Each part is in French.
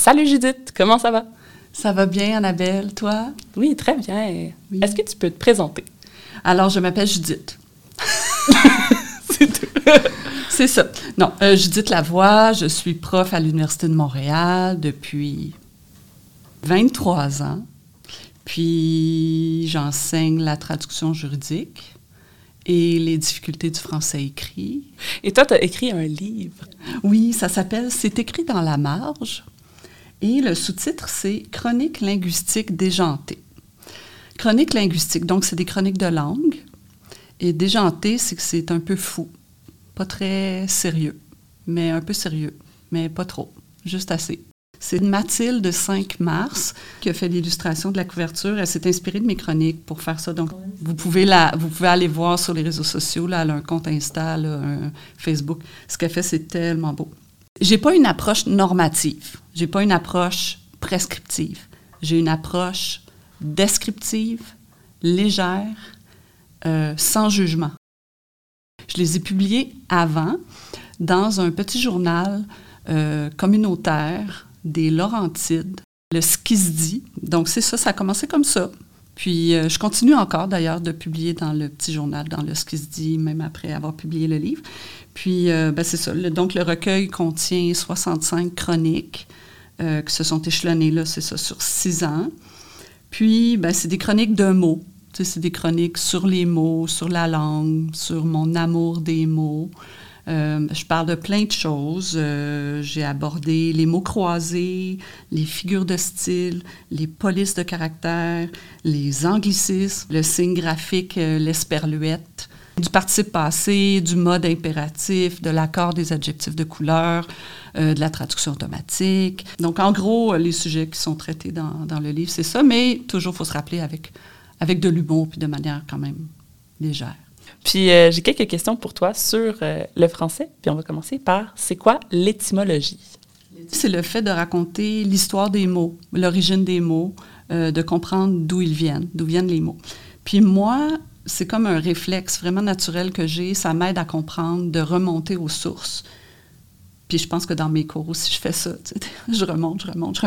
Salut Judith, comment ça va? Ça va bien, Annabelle, toi? Oui, très bien. Oui. Est-ce que tu peux te présenter? Alors, je m'appelle Judith. C'est tout. C'est ça. Non, Judith Lavoie, je suis prof à l'Université de Montréal depuis 23 ans. Puis, j'enseigne la traduction juridique et les difficultés du français écrit. Et toi, tu as écrit un livre. Oui, ça s'appelle « C'est écrit dans la marge ». Et le sous-titre, c'est « Chronique linguistique déjantée ». Chronique linguistique, donc c'est des chroniques de langue. Et déjanté, c'est que c'est un peu fou. Pas très sérieux, mais un peu sérieux, mais pas trop, juste assez. C'est Mathilde de 5 mars qui a fait l'illustration de la couverture. Elle s'est inspirée de mes chroniques pour faire ça. Donc, vous pouvez aller voir sur les réseaux sociaux. Là, elle a un compte Insta, là, un Facebook. Ce qu'elle fait, c'est tellement beau. J'ai pas une approche normative. J'ai pas une approche prescriptive. J'ai une approche descriptive, légère, sans jugement. Je les ai publiés avant dans un petit journal communautaire des Laurentides, le Skizdi. Donc, c'est ça, ça a commencé comme ça. Puis, je continue encore, d'ailleurs, de publier dans le petit journal, dans le Skizdi, même après avoir publié le livre. Puis, c'est ça. Donc, le recueil contient 65 chroniques qui se sont échelonnées, là, c'est ça, sur 6 ans. Puis, c'est des chroniques de mots. Tu sais, c'est des chroniques sur les mots, sur la langue, sur mon amour des mots. Je parle de plein de choses. J'ai abordé les mots croisés, les figures de style, les polices de caractère, les anglicismes, le signe graphique, l'esperluette, du participe passé, du mode impératif, de l'accord des adjectifs de couleur, de la traduction automatique. Donc, en gros, les sujets qui sont traités dans le livre, c'est ça, mais toujours, il faut se rappeler avec de l'humour puis de manière quand même légère. Puis, j'ai quelques questions pour toi sur le français. Puis, on va commencer par, c'est quoi l'étymologie? C'est le fait de raconter l'histoire des mots, l'origine des mots, de comprendre d'où viennent les mots. Puis moi, c'est comme un réflexe vraiment naturel que j'ai. Ça m'aide à comprendre, de remonter aux sources. Puis je pense que dans mes cours aussi, je fais ça. Tu sais, je remonte.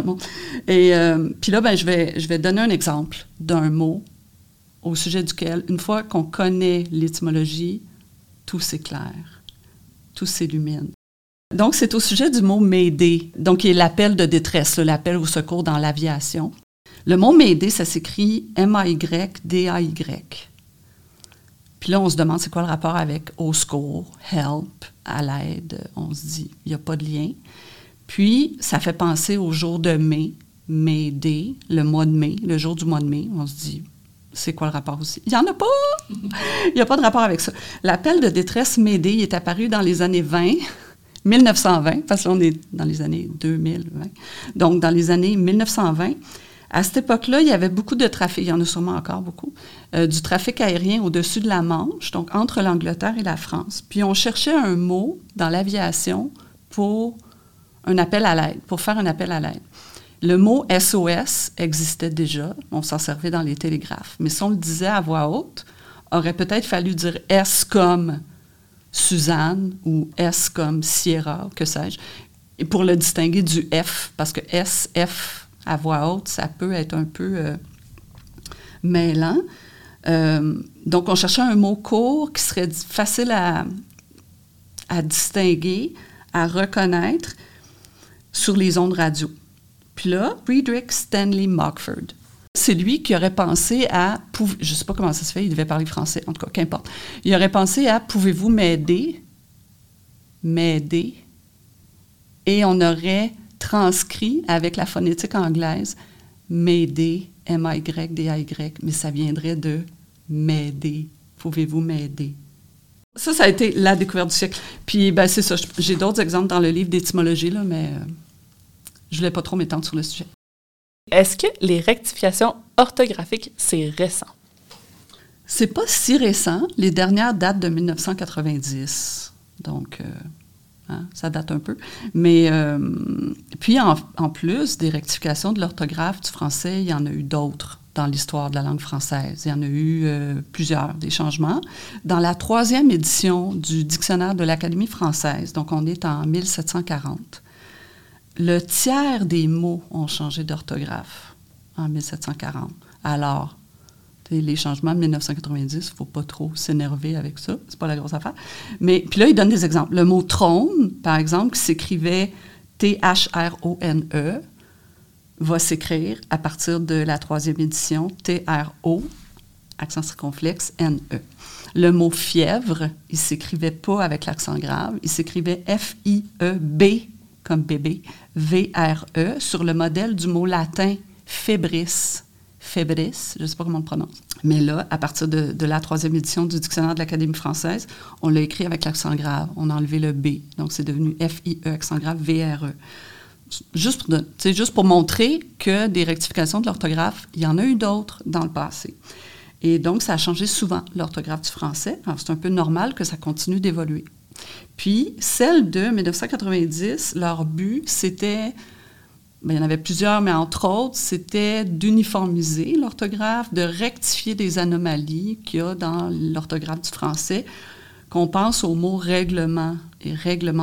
Et puis là, je vais donner un exemple d'un mot au sujet duquel, une fois qu'on connaît l'étymologie, tout s'éclaire, tout s'illumine. Donc, c'est au sujet du mot « m'aider », donc qui est l'appel de détresse, là, l'appel au secours dans l'aviation. Le mot « m'aider », ça s'écrit M-A-Y-D-A-Y. Puis là, on se demande c'est quoi le rapport avec « au secours »,« help »,« à l'aide ». On se dit, il n'y a pas de lien. Puis, ça fait penser au jour de mai, m'aider, le mois de mai, le jour du mois de mai. On se dit, c'est quoi le rapport aussi? Il n'y en a pas! Il n'y a pas de rapport avec ça. L'appel de détresse m'aider, il est apparu dans les années 1920, parce qu'on est dans les années 2020. Donc, dans les années 1920, à cette époque-là, il y avait beaucoup de trafic, il y en a sûrement encore beaucoup, du trafic aérien au-dessus de la Manche, donc entre l'Angleterre et la France. Puis, on cherchait un mot dans l'aviation pour un appel à l'aide, pour faire un appel à l'aide. Le mot SOS existait déjà, on s'en servait dans les télégraphes. Mais si on le disait à voix haute, aurait peut-être fallu dire S comme Suzanne ou S comme Sierra, que sais-je, et pour le distinguer du F, parce que S, F à voix haute, ça peut être un peu mêlant. Donc, on cherchait un mot court qui serait facile à distinguer, à reconnaître sur les ondes radio. Puis là, Friedrich Stanley Mockford, c'est lui qui aurait pensé à... Je ne sais pas comment ça se fait, il devait parler français, en tout cas, qu'importe. Il aurait pensé à « Pouvez-vous m'aider? » M'aider. Et on aurait transcrit avec la phonétique anglaise « m'aider », M-A-Y-D-A-Y, mais ça viendrait de « m'aider ». Pouvez-vous m'aider? Ça a été la découverte du siècle. Puis, c'est ça. J'ai d'autres exemples dans le livre d'étymologie, là, mais... je ne voulais pas trop m'étendre sur le sujet. Est-ce que les rectifications orthographiques, c'est récent? C'est pas si récent. Les dernières datent de 1990. Donc, ça date un peu. Mais puis, en plus des rectifications de l'orthographe du français, il y en a eu d'autres dans l'histoire de la langue française. Il y en a eu plusieurs, des changements. Dans la 3e édition du Dictionnaire de l'Académie française, donc on est en 1740, le tiers des mots ont changé d'orthographe en 1740. Alors, les changements de 1990, il ne faut pas trop s'énerver avec ça. C'est pas la grosse affaire. Mais, puis là, il donne des exemples. Le mot « trône », par exemple, qui s'écrivait T-H-R-O-N-E, va s'écrire à partir de la 3e édition T-R-O, accent circonflexe, N-E. Le mot « fièvre », il ne s'écrivait pas avec l'accent grave. Il s'écrivait F-I-E-B, comme bébé, V-R-E, sur le modèle du mot latin « febris ». Febris, je ne sais pas comment on le prononce. Mais là, à partir de la 3e édition du Dictionnaire de l'Académie française, on l'a écrit avec l'accent grave. On a enlevé le B. Donc, c'est devenu F-I-E, accent grave, V-R-E. Juste pour montrer que des rectifications de l'orthographe, il y en a eu d'autres dans le passé. Et donc, ça a changé souvent, l'orthographe du français. Alors, c'est un peu normal que ça continue d'évoluer. Puis, celle de 1990, leur but, c'était... Bien, il y en avait plusieurs, mais entre autres, c'était d'uniformiser l'orthographe, de rectifier des anomalies qu'il y a dans l'orthographe du français, qu'on pense au mot « règlement » et « réglementation ».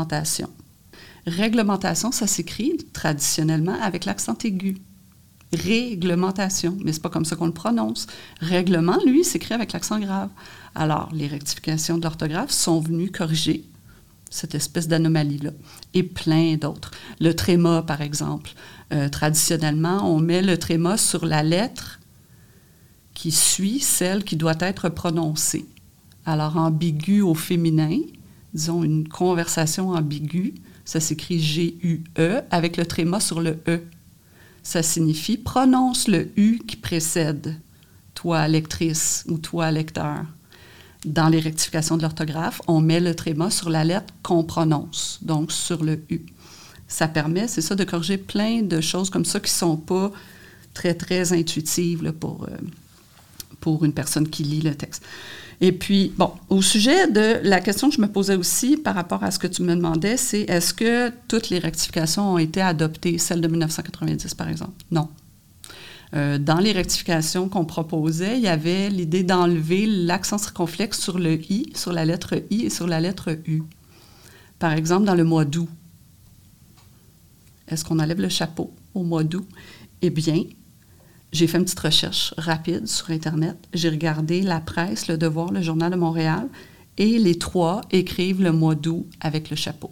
Réglementation, ça s'écrit traditionnellement avec l'accent aigu. Réglementation, mais c'est pas comme ça qu'on le prononce. Règlement, lui, s'écrit avec l'accent grave. Alors, les rectifications de l'orthographe sont venues corriger cette espèce d'anomalie-là, et plein d'autres. Le tréma, par exemple. Traditionnellement, on met le tréma sur la lettre qui suit celle qui doit être prononcée. Alors, ambigu au féminin, disons une conversation ambiguë, ça s'écrit G-U-E, avec le tréma sur le E. Ça signifie « prononce le U qui précède, toi lectrice ou toi lecteur ». Dans les rectifications de l'orthographe, on met le tréma sur la lettre qu'on prononce, donc sur le U. Ça permet, c'est ça, de corriger plein de choses comme ça qui ne sont pas très, très intuitives là, pour une personne qui lit le texte. Et puis, bon, au sujet de la question que je me posais aussi par rapport à ce que tu me demandais, c'est est-ce que toutes les rectifications ont été adoptées, celles de 1990 par exemple? Non. Dans les rectifications qu'on proposait, il y avait l'idée d'enlever l'accent circonflexe sur le « i », sur la lettre « i » et sur la lettre « u ». Par exemple, dans le mois d'août, est-ce qu'on enlève le chapeau au mois d'août? Eh bien, j'ai fait une petite recherche rapide sur Internet. J'ai regardé la presse, Le Devoir, le Journal de Montréal, et les trois écrivent le mois d'août avec le chapeau.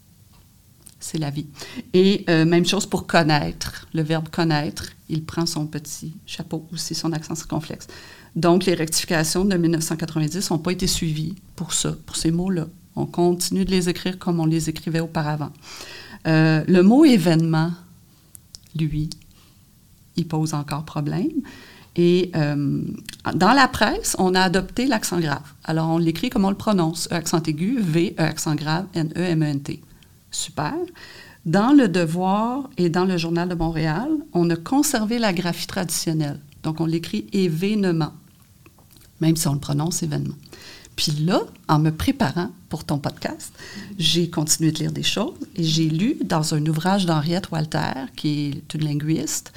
C'est la vie. Et même chose pour connaître. Le verbe connaître, il prend son petit chapeau aussi, son accent circonflexe. Donc, les rectifications de 1990 n'ont pas été suivies pour ça, pour ces mots-là. On continue de les écrire comme on les écrivait auparavant. Le mot « événement », lui, il pose encore problème. Et dans la presse, on a adopté l'accent grave. Alors, on l'écrit comme on le prononce. E accent aigu, V, E accent grave, N-E, M-E-N-T. Super. Dans Le Devoir et dans le Journal de Montréal, on a conservé la graphie traditionnelle. Donc, on l'écrit « événement », même si on le prononce « événement ». Puis là, en me préparant pour ton podcast, j'ai continué de lire des choses et j'ai lu dans un ouvrage d'Henriette Walter, qui est une linguiste,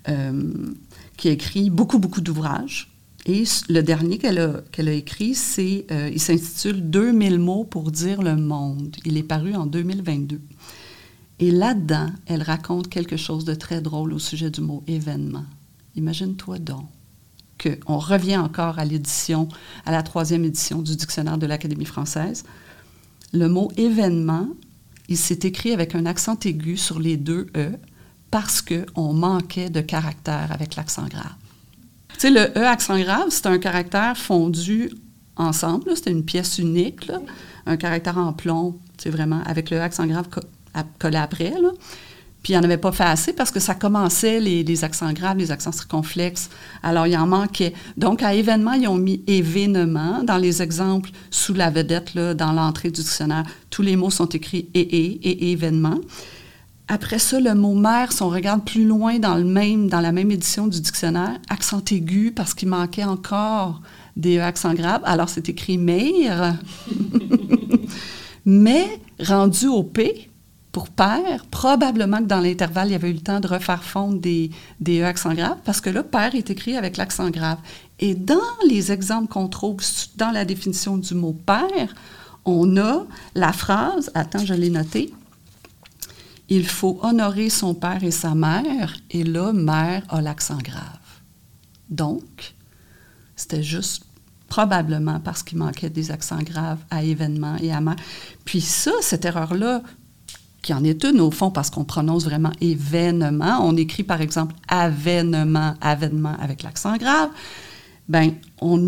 qui a écrit beaucoup d'ouvrages. Et le dernier qu'elle a écrit, il s'intitule « 2000 mots pour dire le monde ». Il est paru en 2022. Et là-dedans, elle raconte quelque chose de très drôle au sujet du mot « événement ». Imagine-toi donc qu'on revient encore à la 3e édition du Dictionnaire de l'Académie française. Le mot « événement », il s'est écrit avec un accent aigu sur les deux « e » parce qu'on manquait de caractère avec l'accent grave. Tu sais, le « e » accent grave, c'est un caractère fondu ensemble, là, c'était une pièce unique, là, un caractère en plomb, tu sais, vraiment, avec le « e » accent grave collé après, là. Puis, il n'en avait pas fait assez parce que ça commençait les accents graves, les accents circonflexes. Alors, il en manquait. Donc, à événement, ils ont mis événement. Dans les exemples sous la vedette, là, dans l'entrée du dictionnaire, tous les mots sont écrits et événement. Après ça, le mot « mère », si on regarde plus loin dans la même édition du dictionnaire, accent aigu parce qu'il manquait encore des accents graves. Alors, c'est écrit « mère ». Mais, rendu au « p », pour père, probablement que dans l'intervalle, il y avait eu le temps de refaire fondre des E accents graves, parce que là, père est écrit avec l'accent grave. Et dans les exemples qu'on trouve dans la définition du mot père, on a la phrase, attends, je l'ai noté, il faut honorer son père et sa mère, et là, mère a l'accent grave. Donc, c'était juste probablement parce qu'il manquait des accents graves à événement et à mère. Puis ça, cette erreur-là, qui en est une au fond parce qu'on prononce vraiment événement, on écrit par exemple avènement avec l'accent grave, bien, on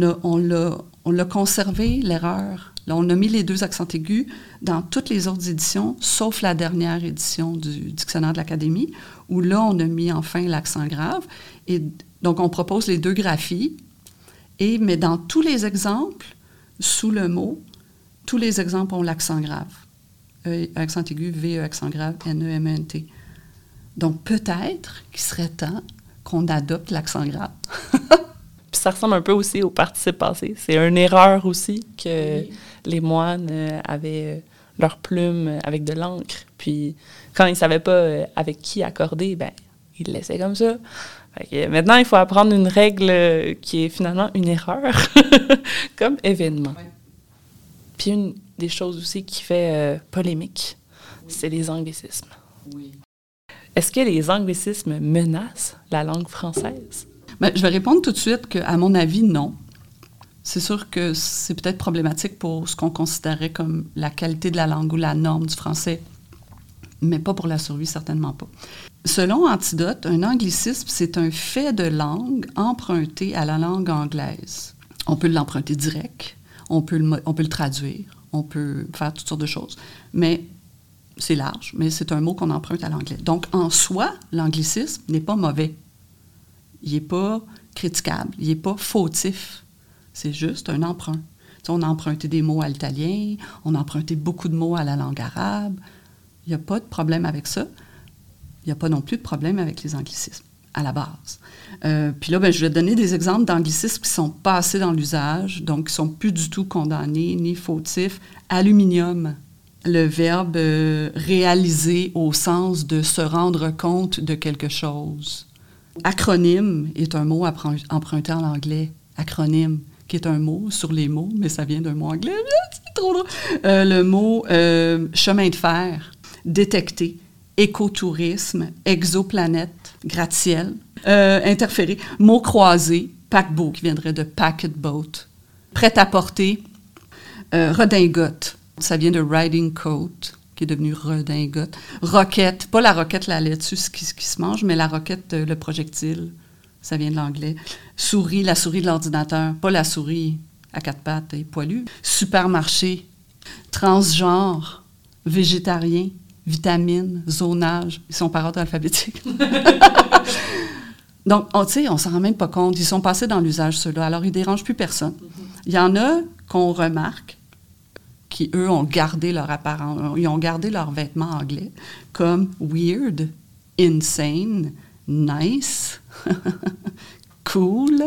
l'a conservé, l'erreur. Là, on a mis les 2 accents aigus dans toutes les autres éditions, sauf la dernière édition du Dictionnaire de l'Académie, où là, on a mis enfin l'accent grave. Et donc, on propose les 2 graphies, mais dans tous les exemples, sous le mot, tous les exemples ont l'accent grave. Accent aigu, V, accent grave, N-E-M-E-N-T. Donc, peut-être qu'il serait temps qu'on adopte l'accent grave. Puis ça ressemble un peu aussi au participe passé. C'est une erreur aussi que les moines avaient leurs plumes avec de l'encre. Puis quand ils ne savaient pas avec qui accorder, ben ils le laissaient comme ça. Fait que maintenant, il faut apprendre une règle qui est finalement une erreur, comme événement. Ouais. Puis une des choses aussi qui fait polémique, c'est les anglicismes. Oui. Est-ce que les anglicismes menacent la langue française? Bien, je vais répondre tout de suite qu'à mon avis, non. C'est sûr que c'est peut-être problématique pour ce qu'on considérait comme la qualité de la langue ou la norme du français, mais pas pour la survie, certainement pas. Selon Antidote, un anglicisme, c'est un fait de langue emprunté à la langue anglaise. On peut l'emprunter direct, on peut le traduire, on peut faire toutes sortes de choses, mais c'est large, mais c'est un mot qu'on emprunte à l'anglais. Donc, en soi, l'anglicisme n'est pas mauvais. Il n'est pas critiquable, il n'est pas fautif. C'est juste un emprunt. Tu sais, on a emprunté des mots à l'italien, on a emprunté beaucoup de mots à la langue arabe. Il n'y a pas de problème avec ça. Il n'y a pas non plus de problème avec les anglicismes, à la base. Puis là, je vais donner des exemples d'anglicismes qui sont passés dans l'usage, donc qui ne sont plus du tout condamnés ni fautifs. Aluminium, le verbe réaliser au sens de se rendre compte de quelque chose. Acronyme est un mot emprunté en anglais. Acronyme, qui est un mot sur les mots, mais ça vient d'un mot anglais. C'est trop drôle. Le mot chemin de fer, détecter, écotourisme, exoplanète, gratte-ciel, interférer, mot croisé, paquebot, qui viendrait de packet boat, prêt-à-porter, redingote, ça vient de riding coat, qui est devenu redingote. Roquette, pas la roquette, la laitue, ce qui se mange, mais la roquette, le projectile, ça vient de l'anglais. Souris, la souris de l'ordinateur, pas la souris à 4 pattes et poilue. Supermarché, transgenre, végétarien, vitamine, zonage, ils sont par ordre alphabétique. Donc, tu sais, on s'en rend même pas compte. Ils sont passés dans l'usage, ceux-là. Alors, ils dérangent plus personne. Il y en a qu'on remarque qui, eux, ont gardé leur apparence, ils ont gardé leurs vêtements anglais, comme weird, insane, nice, cool.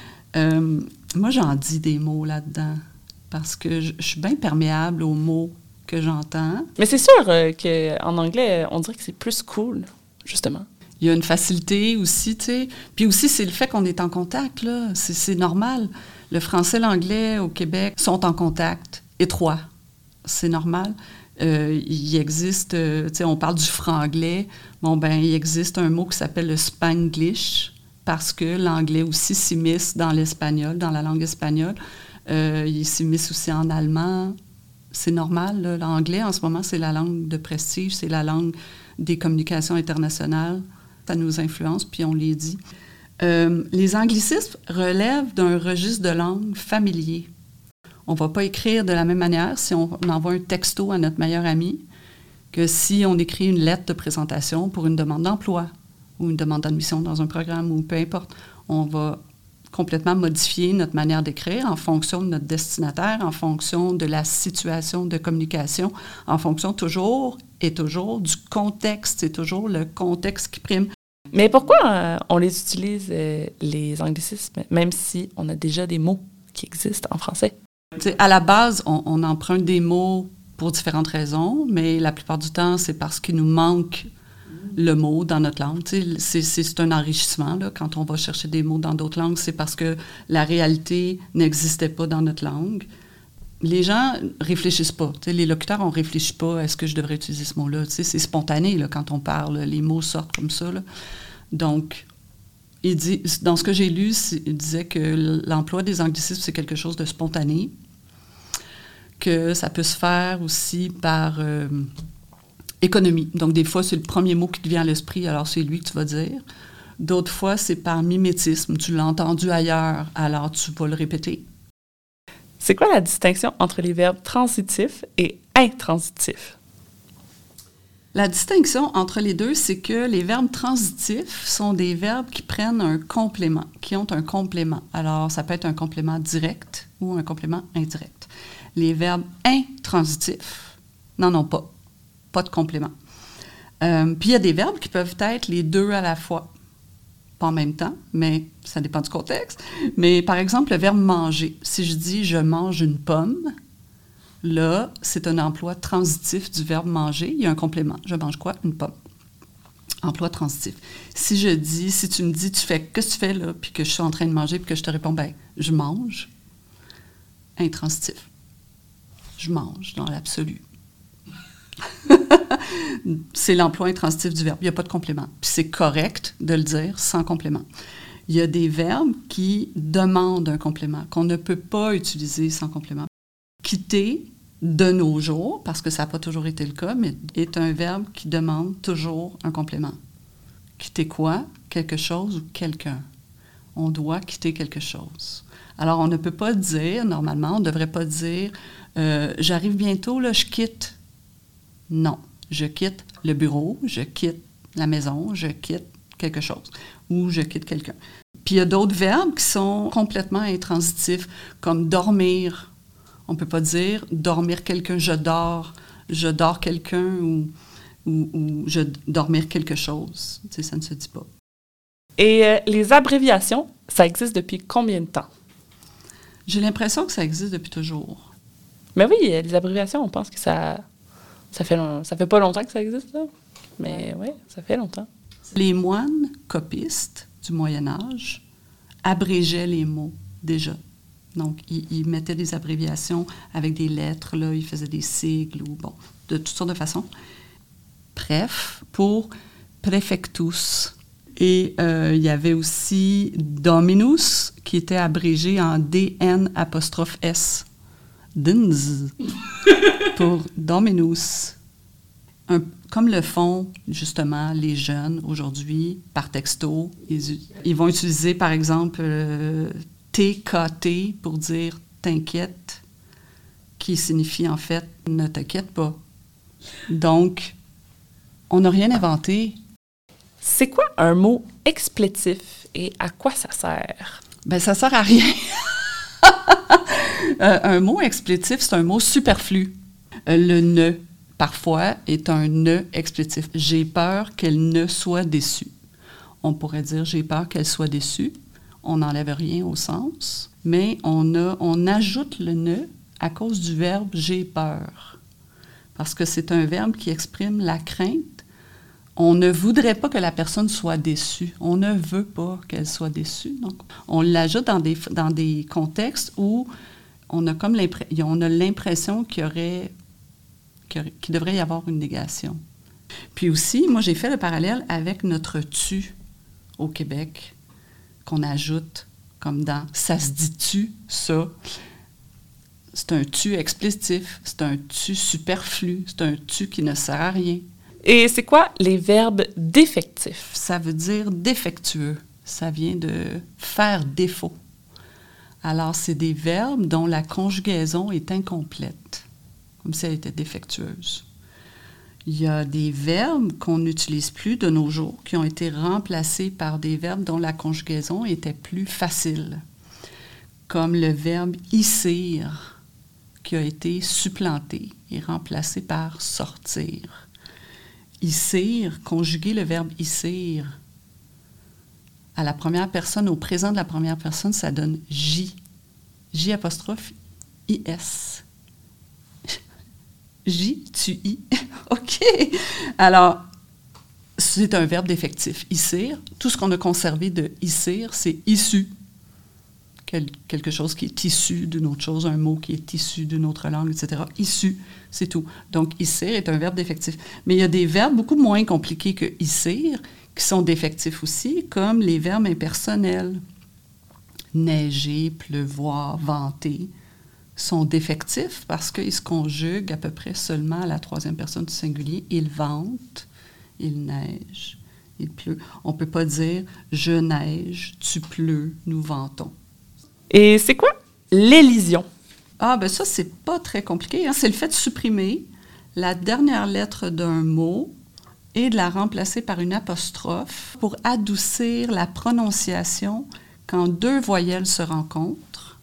Moi, j'en dis des mots là-dedans, parce que je suis bien perméable aux mots que j'entends. Mais c'est sûr qu'en anglais, on dirait que c'est plus cool, justement. Il y a une facilité aussi, tu sais. Puis aussi, c'est le fait qu'on est en contact, là. C'est normal. Le français et l'anglais au Québec sont en contact étroit. C'est normal. Il existe, tu sais, on parle du franglais. Bon, ben, il existe un mot qui s'appelle le spanglish, parce que l'anglais aussi s'immisce dans l'espagnol, dans la langue espagnole. Il s'immisce aussi en allemand. C'est normal, là. L'anglais, en ce moment, c'est la langue de prestige, c'est la langue des communications internationales. Ça nous influence, puis on les dit. Les anglicismes relèvent d'un registre de langue familier. On ne va pas écrire de la même manière si on envoie un texto à notre meilleur ami que si on écrit une lettre de présentation pour une demande d'emploi ou une demande d'admission dans un programme ou peu importe. On va complètement modifier notre manière d'écrire en fonction de notre destinataire, en fonction de la situation de communication, en fonction toujours du contexte. C'est toujours le contexte qui prime. Mais pourquoi on les utilise, les anglicismes, même si on a déjà des mots qui existent en français? T'sais, à la base, on emprunte des mots pour différentes raisons, mais la plupart du temps, c'est parce qu'il nous manque le mot dans notre langue. C'est un enrichissement, là, quand on va chercher des mots dans d'autres langues, c'est parce que la réalité n'existait pas dans notre langue. les gens réfléchissent pas. Tu sais, les locuteurs, on réfléchit pas, est-ce que je devrais utiliser ce mot-là? Tu sais, c'est spontané là, quand on parle, les mots sortent comme ça. Là. Donc, dans ce que j'ai lu, il disait que l'emploi des anglicismes, c'est quelque chose de spontané, que ça peut se faire aussi par économie. Donc, des fois, c'est le premier mot qui te vient à l'esprit, alors c'est lui que tu vas dire. D'autres fois, c'est par mimétisme. Tu l'as entendu ailleurs, alors tu vas le répéter. C'est quoi la distinction entre les verbes transitifs et intransitifs? La distinction entre les deux, c'est que les verbes transitifs sont des verbes qui prennent un complément, qui ont un complément. Alors, ça peut être un complément direct ou un complément indirect. Les verbes intransitifs n'en ont pas. Pas de complément. Puis, il y a des verbes qui peuvent être les deux à la fois. Pas en même temps, mais ça dépend du contexte. Mais par exemple, le verbe manger. Si je dis « je mange une pomme », là, c'est un emploi transitif du verbe manger. Il y a un complément. Je mange quoi? Une pomme. Emploi transitif. Si tu me dis « qu'est-ce que tu fais là? » puis que je suis en train de manger, puis que je te réponds « ben, je mange », intransitif. Je mange dans l'absolu. C'est l'emploi intransitif du verbe. Il n'y a pas de complément. Puis c'est correct de le dire sans complément. Il y a des verbes qui demandent un complément, qu'on ne peut pas utiliser sans complément. Quitter, de nos jours, parce que ça n'a pas toujours été le cas, mais est un verbe qui demande toujours un complément. Quitter quoi? Quelque chose ou quelqu'un. On doit quitter quelque chose. Alors, on ne peut pas dire, normalement, on ne devrait pas dire « j'arrive bientôt, là, je quitte ». Non, je quitte le bureau, je quitte la maison, je quitte quelque chose ou je quitte quelqu'un. Puis il y a d'autres verbes qui sont complètement intransitifs, comme dormir. On ne peut pas dire dormir quelqu'un, je dors quelqu'un ou je dormir quelque chose. Tu sais, ça ne se dit pas. Et les abréviations, ça existe depuis combien de temps? J'ai l'impression que ça existe depuis toujours. Mais oui, les abréviations, on pense que ça fait pas longtemps que ça existe, là. Mais oui, ça fait longtemps. Les moines copistes du Moyen Âge abrégeaient les mots, déjà. Donc, ils mettaient des abréviations avec des lettres, là, ils faisaient des sigles, ou bon, de toutes sortes de façons. Bref, pour Praefectus. Et il y avait aussi Dominus, qui était abrégé en DN''S. Dins, pour Dominus. Comme le font justement les jeunes aujourd'hui par texto, ils vont utiliser par exemple TKT pour dire t'inquiète, qui signifie en fait ne t'inquiète pas. Donc, on n'a rien inventé. C'est quoi un mot explétif et à quoi ça sert? Ben, ça sert à rien. Un mot explétif, c'est un mot superflu. Le « ne », parfois, est un « ne » explétif. J'ai peur qu'elle ne soit déçue. On pourrait dire « j'ai peur qu'elle soit déçue ». On n'enlève rien au sens, mais on ajoute le « ne » à cause du verbe « j'ai peur ». Parce que c'est un verbe qui exprime la crainte. On ne voudrait pas que la personne soit déçue. On ne veut pas qu'elle soit déçue. Donc, on l'ajoute dans des contextes où on a l'impression qu'il devrait y avoir une négation. Puis aussi, moi, j'ai fait le parallèle avec notre « tu » au Québec, qu'on ajoute comme dans « ça se dit-tu, ça ». C'est un « tu » explétif, c'est un « tu » superflu, c'est un « tu » qui ne sert à rien. Et c'est quoi les verbes défectifs? Ça veut dire défectueux. Ça vient de faire défaut. Alors, c'est des verbes dont la conjugaison est incomplète, comme si elle était défectueuse. Il y a des verbes qu'on n'utilise plus de nos jours, qui ont été remplacés par des verbes dont la conjugaison était plus facile, comme le verbe « issir », qui a été supplanté et remplacé par « sortir ». Issir, conjuguer le verbe issir à la première personne, au présent de la première personne, ça donne J. J apostrophe I-S. J, tu I. OK. Alors, c'est un verbe défectif. Issir. Tout ce qu'on a conservé de issir, c'est issu. quelque chose qui est issu d'une autre chose, un mot qui est issu d'une autre langue, etc. Issu, c'est tout. Donc, issir est un verbe défectif. Mais il y a des verbes beaucoup moins compliqués que issir qui sont défectifs aussi, comme les verbes impersonnels. Neiger, pleuvoir, vanter sont défectifs parce qu'ils se conjuguent à peu près seulement à la troisième personne du singulier. Il vente, il neige, il pleut. On ne peut pas dire « je neige, tu pleures, nous ventons ». Et c'est quoi l'élision? Ah, ben ça, c'est pas très compliqué. Hein? C'est le fait de supprimer la dernière lettre d'un mot et de la remplacer par une apostrophe pour adoucir la prononciation quand deux voyelles se rencontrent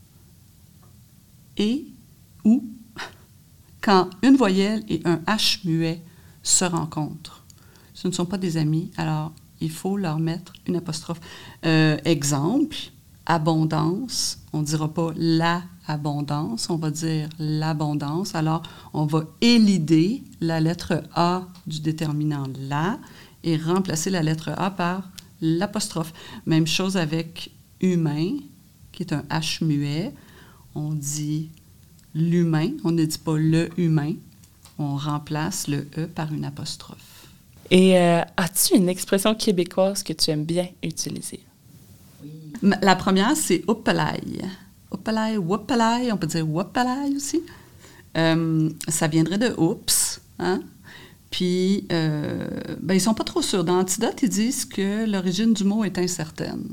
et ou quand une voyelle et un H muet se rencontrent. Ce ne sont pas des amis, alors il faut leur mettre une apostrophe. Exemple, abondance, on ne dira pas la abondance, on va dire l'abondance. Alors, on va élider la lettre A du déterminant la et remplacer la lettre A par l'apostrophe. Même chose avec humain, qui est un H muet. On dit l'humain, on ne dit pas le humain. On remplace le E par une apostrophe. Et as-tu une expression québécoise que tu aimes bien utiliser? La première, c'est « opalaï ». Opalaï, wopalaï, on peut dire wopalaï aussi. Ça viendrait de « oups hein? ». Puis, ils ne sont pas trop sûrs. Dans Antidote, ils disent que l'origine du mot est incertaine.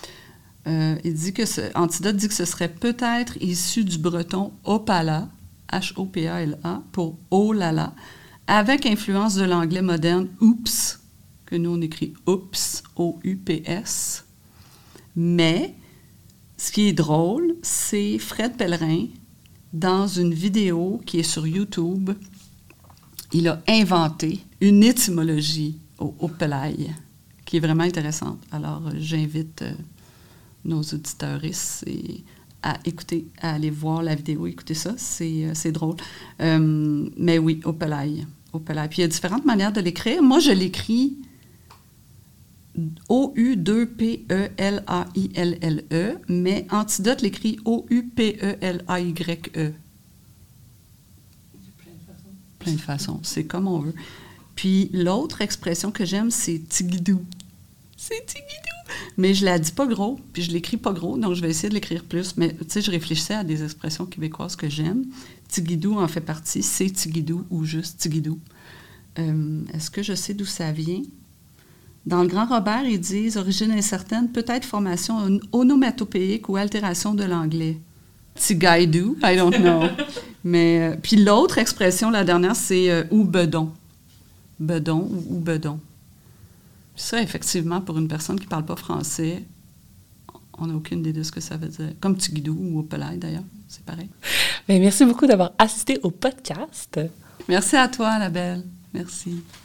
Antidote dit que ce serait peut-être issu du breton « opala », H-O-P-A-L-A, pour « oh là là », avec influence de l'anglais moderne « oops », que nous on écrit « oops », O-U-P-S. Mais, ce qui est drôle, c'est Fred Pellerin, dans une vidéo qui est sur YouTube, il a inventé une étymologie au opalaï, qui est vraiment intéressante. Alors, j'invite nos auditeuristes à aller voir la vidéo, écouter ça, c'est drôle. Mais oui, opalaï. Puis il y a différentes manières de l'écrire. Moi, je l'écris O-U-2-P-E-L-A-I-L-L-E, mais Antidote l'écrit O-U-P-E-L-A-Y-E. Plein de façons. C'est comme on veut. Puis l'autre expression que j'aime, c'est tigidou. C'est tigidou. Mais je la dis pas gros, puis je l'écris pas gros, donc je vais essayer de l'écrire plus. Mais tu sais, je réfléchissais à des expressions québécoises que j'aime. Tigidou en fait partie. C'est tigidou ou juste tigidou. Est-ce que je sais d'où ça vient? Dans le Grand Robert, ils disent « origine incertaine, peut-être formation onomatopéique ou altération de l'anglais ». Tigaidou, I don't know. Mais, puis l'autre expression, la dernière, c'est « ou bedon ». Bedon ou bedon. Ça, effectivement, pour une personne qui ne parle pas français, on n'a aucune idée de ce que ça veut dire. Comme tigidou ou opalaï, d'ailleurs, c'est pareil. Bien, merci beaucoup d'avoir assisté au podcast. Merci à toi, Annabelle. Merci.